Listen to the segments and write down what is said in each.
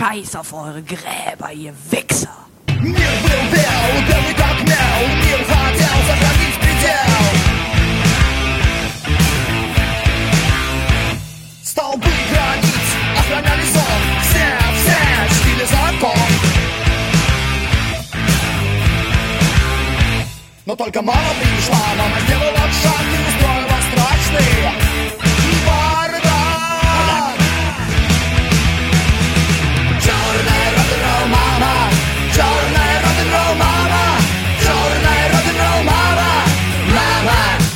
Scheiß auf eure Gräber, ihr Wichser. Мир был бел, белый как мел. Мир хотел сохранить предел. Столбы границ охраняли сон. Все чтили закон. Но только мама пришла, мама сделала шаг и устроила страшный бардак. Черная рок-н-ролл мама, черная рок-н-ролл мама, черная рок-н-ролл мама, мама.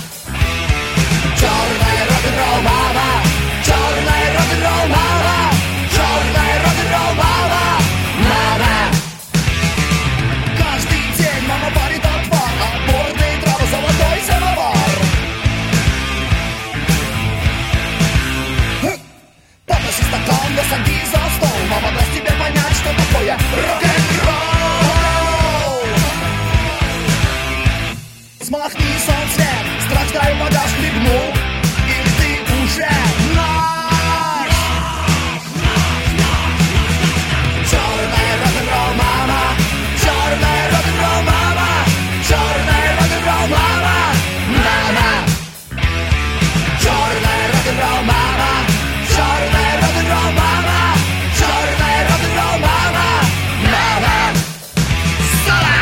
Черная рок-н-ролл мама, черная рок-н-ролл мама, черная рок-н-ролл мама, мама. Каждый день мама парит отвар, отборные травы, золотой самовар. Подноси стакан, да садись за стол. Мама даст тебе понять, что такое рок-н-ролл. Смахни сон свет, страх дай багаж хлебнул, и ты уже наш. Черная рок-н-ролл мама, черная рок-н-ролл мама, черная рок-н-ролл мама, мама. Черная рок-н-ролл мама, черная рок-н-ролл мама, черная рок-н-ролл мама, мама. Соло!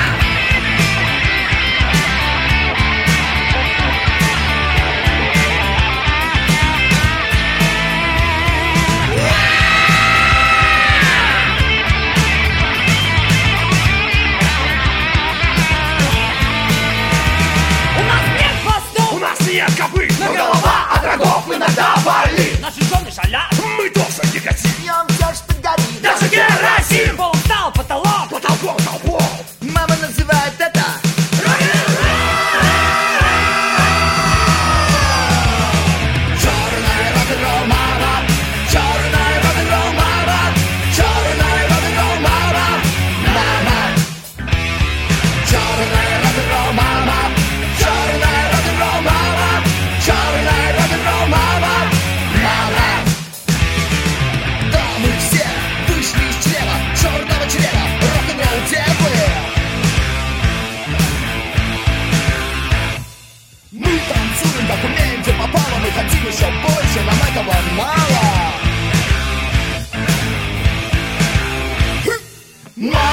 У нас нет хвостов, У нас нет копыт, но голова от рогов иногда болит. наши жены шалят. Мы тоже не хотим, Пьем все, что горит. даже керосин. Пол встал, потолок. Потолком толпом. Мама называет это черная рок-н-ролл мама, черная рок-н-ролл мама, черная рок-н-ролл мама, мама. Черная рок-н-ролл мама, черная рок-н-ролл мама, черная рок-н-ролл мама, мама. Да, мы все вышли из чрева, черного чрева, рок-н-ролл девы. Мы танцуем, как умеем, где попало. Мы хотим еще больше, нам этого мало. Мало.